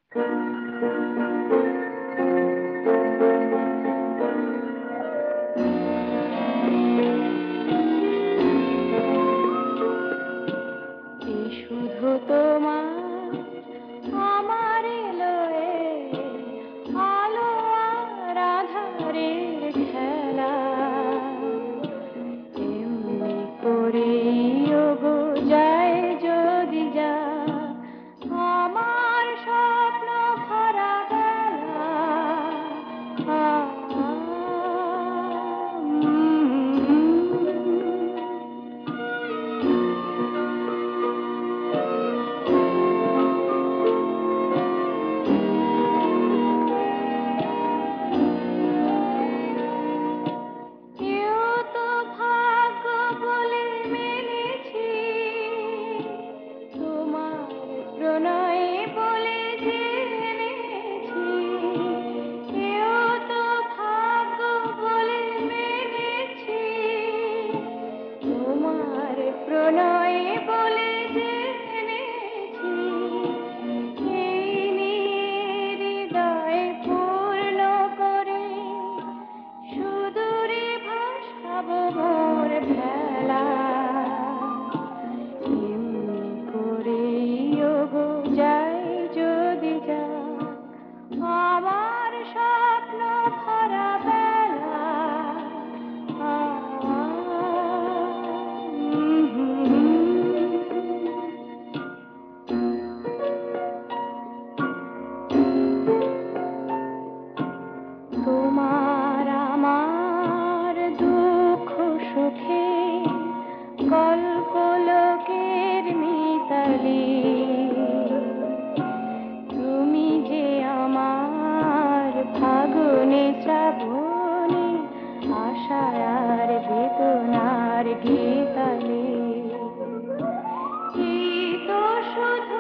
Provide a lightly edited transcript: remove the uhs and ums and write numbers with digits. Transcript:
শুধু তোমার আমার লয়ে আলো আর আধারের খেলা, এমনি করে ওগো যায় যদি যা আমার স্বপ্ন ভরা বেলা। কেউ তো ভাগ্য বলে মেনেছি, তোমার প্রণয়ে বলে জেনেছি। কেউ তো ভাগ্য বলে মেনেছি, তোমার প্রণয়ে বলে জেনেছি। এই নিয়ে হৃদয় পূর্ণ করে সুদূরে ভাসাবো মোর ভেলা, এমনি করে ওগো যাই যদি যা আমার স্বপ্ন ভরা বেলা। তোমার আমার দুঃখ সুখে কল্পলোকের মিতালি, তুমি যে আমার ফাগুনে শ্রাবণে আশার আর বেদনার গীতালি। এই তো শুধু